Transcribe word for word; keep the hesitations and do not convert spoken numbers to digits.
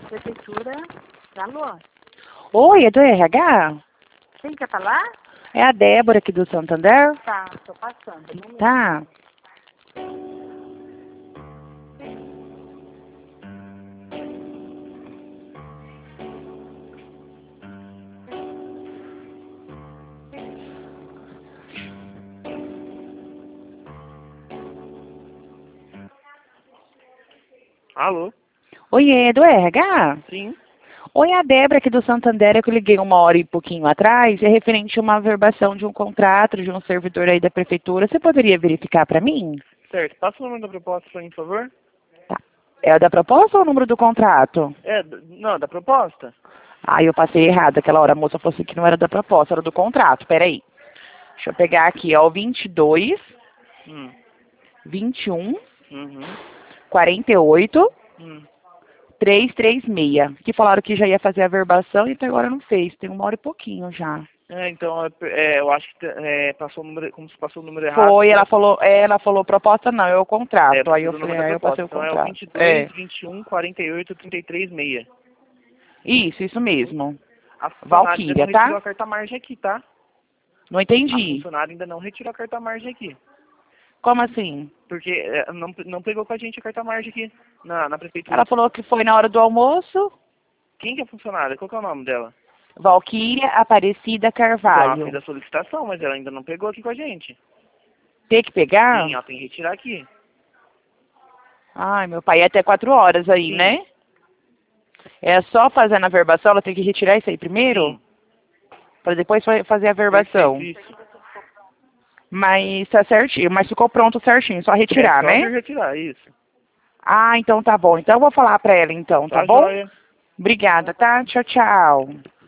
Prefeitura. Alô? Oi, é do R H? Quem quer falar? É a Débora aqui do Santander? Tá, tô passando. Um minuto. Tá. Alô? Oi, é do R H? Sim. Oi, é a Débora aqui do Santander, é que eu liguei uma hora e pouquinho atrás, é referente a uma averbação de um contrato de um servidor aí da prefeitura. Você poderia verificar para mim? Certo. Passa o número da proposta pra mim, por favor. Tá. É a da proposta ou o número do contrato? É, d- não, da proposta? Ah, eu passei errado aquela hora. A moça falou assim que não era da proposta, era do contrato. Peraí. Deixa eu pegar aqui, ó, o vinte e dois, Hum. vinte e um, Uhum. quarenta e oito, Hum. trezentos e trinta e seis. Que falaram que já ia fazer a averbação e até agora não fez. Tem uma hora e pouquinho já. É, então, é, é, eu acho que é, passou o número, como se passou o número errado. Foi, ela falou, é, ela falou proposta não, é o contrato. É, Aí eu precisa do falei, número da aí eu proposta. passei o Então é o contrato. vinte e dois, É. vinte e um, quarenta e oito, trinta e três, seis. Isso, isso mesmo. A funcionária ainda Valquíria, não tá? retirou a carta-margem aqui, tá? Não A entendi. funcionária ainda não retirou a carta-margem aqui. Como assim? Porque é, não, não pegou com a gente a carta-margem aqui, na, na prefeitura. Ela falou que foi na hora do almoço. Quem que é a funcionária? Qual que é o nome dela? Valquíria Aparecida Então, ela Carvalho. fez a solicitação, mas ela ainda não pegou aqui com a gente. Tem que pegar? Sim, ela tem que retirar aqui. Ai, meu pai, é até quatro horas aí, Sim. né? É só fazer na verbação, ela tem que retirar isso aí primeiro? Sim. Pra depois fa- fazer a verbação. Perfeito, isso. Mas tá certinho, mas ficou pronto certinho, só retirar, É só né? vir retirar, isso. Ah, então tá bom. Então eu vou falar pra ela então, tá Tá bom? joia. Obrigada, tá? Tchau, tchau.